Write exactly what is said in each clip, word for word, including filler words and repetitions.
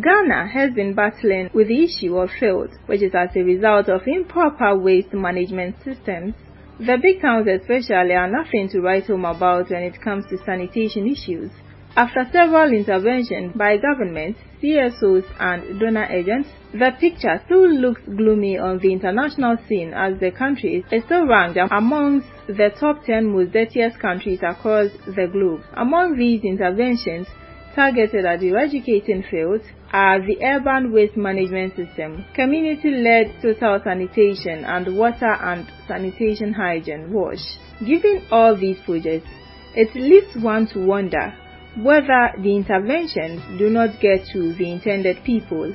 Ghana has been battling with the issue of filth, which is as a result of improper waste management systems. The big towns especially are nothing to write home about when it comes to sanitation issues. After several interventions by governments, C S Os and donor agents, the picture still looks gloomy on the international scene as the country is still ranked amongst the top ten most dirtiest countries across the globe. Among these interventions targeted at eradicating filth are the urban waste management system, community-led total sanitation, and water and sanitation hygiene wash. Given all these projects, it leads one to wonder whether the interventions do not get to the intended people.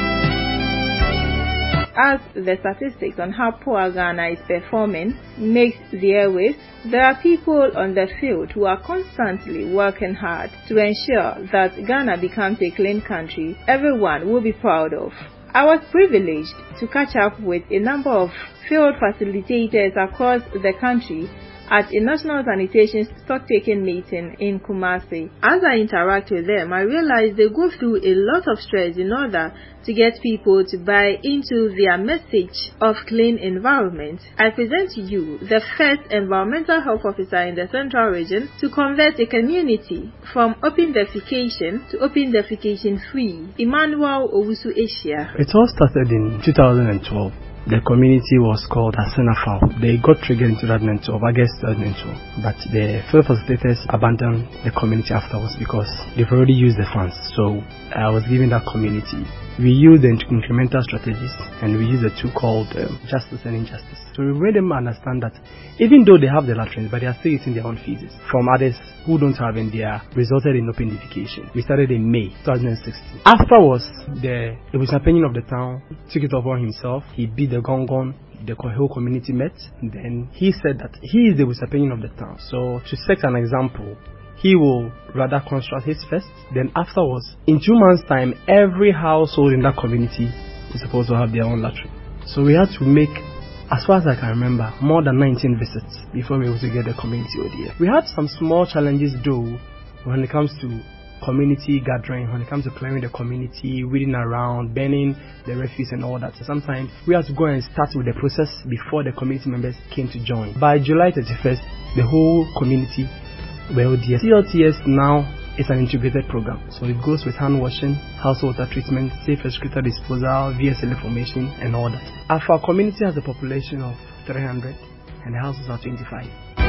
As the statistics on how poor Ghana is performing makes the airwaves, there are people on the field who are constantly working hard to ensure that Ghana becomes a clean country everyone will be proud of. I was privileged to catch up with a number of field facilitators across the country at a national sanitation stock-taking meeting in Kumasi. As I interact with them, I realize they go through a lot of stress in order to get people to buy into their message of clean environment. I present to you the first environmental health officer in the Central Region to convert a community from open defecation to open defecation free. Emmanuel Owusu Asia. It all started in two thousand twelve. The community was called Asenafao. They got triggered in two thousand twelve, August twenty twelve, but the field facilitators abandoned the community afterwards because they've already used the funds. So I was given that community. We used the incremental strategies and we used a tool called um, justice and injustice. So we made them understand that even though they have the latrines, but they are still eating their own feces from others who don't have, and they are resulted in open defecation. We started in May twenty sixteen. Afterwards, the it was opinion of the town took it upon himself. He beat the gong gong. The whole community met. Then he said that he is the opinion of the town. So to set an example, he will rather construct his first. Then afterwards, in two months' time, every household in that community is supposed to have their own latrine. So we had to make, as far as I can remember, more than nineteen visits before we were able to get the community O D F. We had some small challenges though when it comes to community gathering, when it comes to clearing the community, weeding around, burning the refuse and all that. So sometimes we had to go and start with the process before the community members came to join. By July thirty-first, the whole community were O D F. C L T S now is an integrated program. So it goes with hand washing, household water treatment, safe excreta disposal, V S L information and all that. Our community has a population of three hundred and the houses are twenty-five.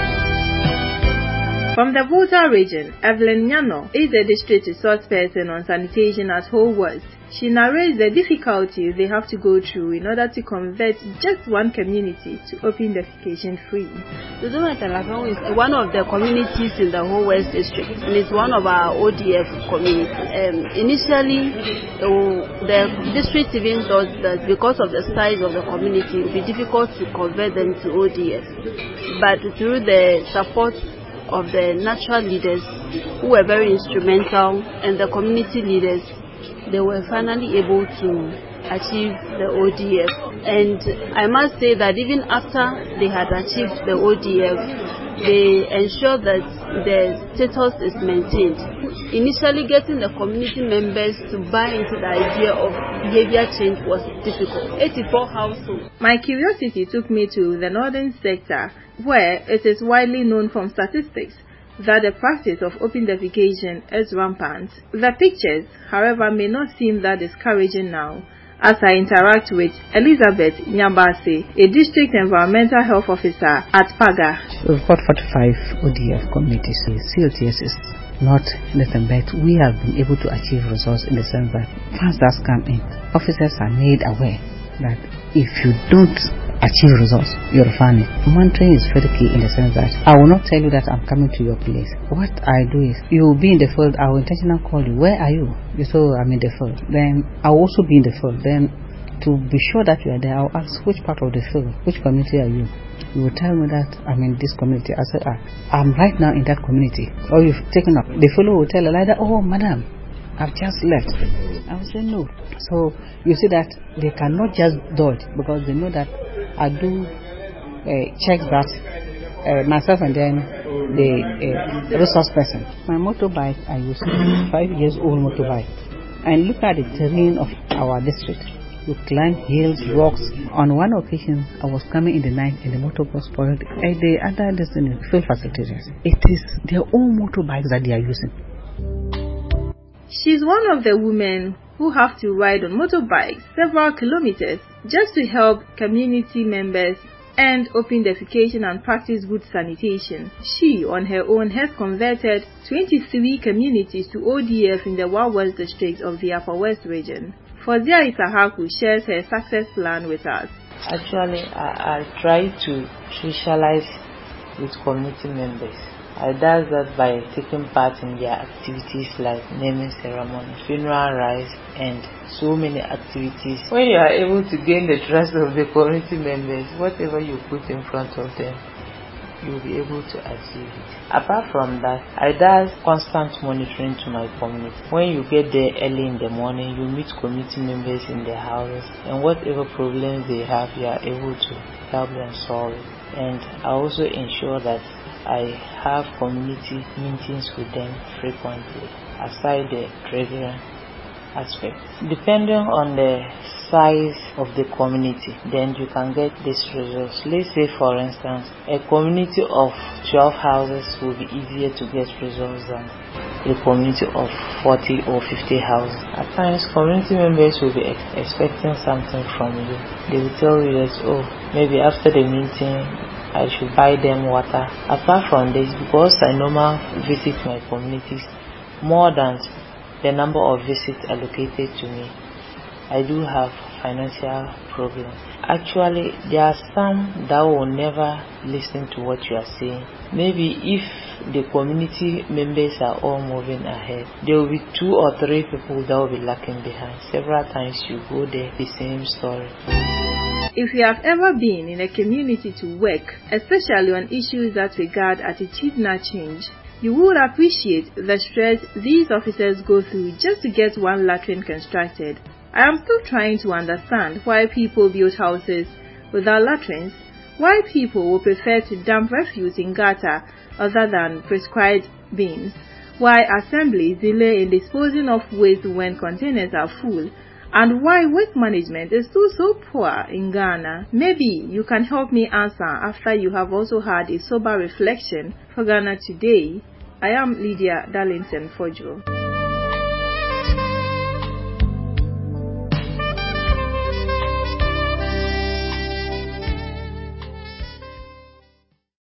From the Volta region, Evelyn Nyano is the district resource person on sanitation at Whole West. She narrates the difficulties they have to go through in order to convert just one community to open defecation free. Dodoma Talafon is one of the communities in the Whole West district, and it's one of our O D F communities. Um, initially, uh, the district even thought that because of the size of the community, it would be difficult to convert them to O D F. But through the support of the natural leaders who were very instrumental and the community leaders, they were finally able to achieve the O D F. And I must say that even after they had achieved the O D F, they ensured that the status is maintained. Initially, getting the community members to buy into the idea of behavior change was difficult. eighty-four households. My curiosity took me to the northern sector, where it is widely known from statistics that the practice of open defecation is rampant. The pictures, however, may not seem that discouraging now, as I interact with Elizabeth Nyambase, a district environmental health officer at Paga. We've got forty-five O D F communities. C L T S is not anything, but we have been able to achieve results in the sense that funds that come in, officers are made aware that if you don't achieve results, you're funny. Monitoring is very key in the sense that I will not tell you that I'm coming to your place. What I do is, you will be in the field, I will intentionally call you. Where are you? You say, I'm in the field. Then I will also be in the field. Then to be sure that you are there, I'll ask which part of the field, which community are you? You will tell me that I'm in this community. I said, ah, I'm right now in that community. Or you've taken up. The fellow will tell her like that, oh, madam, I've just left. I will say no. So you see that they cannot just dodge because they know that I do uh, checks that uh, myself and then the uh, resource person. My motorbike, I use five years old motorbike. and look at the terrain of our district. You climb hills, rocks. On one occasion, I was coming in the night and the motor was spoiled. And the other destination, field facilitators. It is their own motorbikes that they are using. She's one of the women who have to ride on motorbikes several kilometers just to help community members and open defecation and practice good sanitation. She, on her own, has converted twenty-three communities to O D F in the Wa West district of the Upper West region. Fozia Isahaku shares her success plan with us. Actually, I, I try to socialize with community members. I do that by taking part in their activities like naming ceremony, funeral rites, and so many activities. When you are able to gain the trust of the community members, whatever you put in front of them, you will be able to achieve it. Apart from that, I do constant monitoring to my community. When you get there early in the morning, you meet community members in their houses, and whatever problems they have, you are able to help them solve it. And I also ensure that I have community meetings with them frequently, aside the treasurer aspect. Depending on the size of the community, then you can get these results. Let's say, for instance, a community of twelve houses will be easier to get results than a community of forty or fifty houses. At times, community members will be ex- expecting something from you. They will tell you that, oh, maybe after the meeting, I should buy them water. Apart from this, because I normally visit my communities more than the number of visits allocated to me, I do have financial problems. Actually, there are some that will never listen to what you are saying. Maybe if the community members are all moving ahead, there will be two or three people that will be lacking behind. Several times you go there, the same story. If you have ever been in a community to work, especially on issues that regard attitudinal change, you would appreciate the stress these officers go through just to get one latrine constructed. I am still trying to understand why people build houses without latrines, why people will prefer to dump refuse in gutter other than prescribed bins, why assemblies delay in disposing of waste when containers are full, and why waste management is still so poor in Ghana. Maybe you can help me answer after you have also had a sober reflection. For Ghana Today, I am Lydia Darlington Fojo.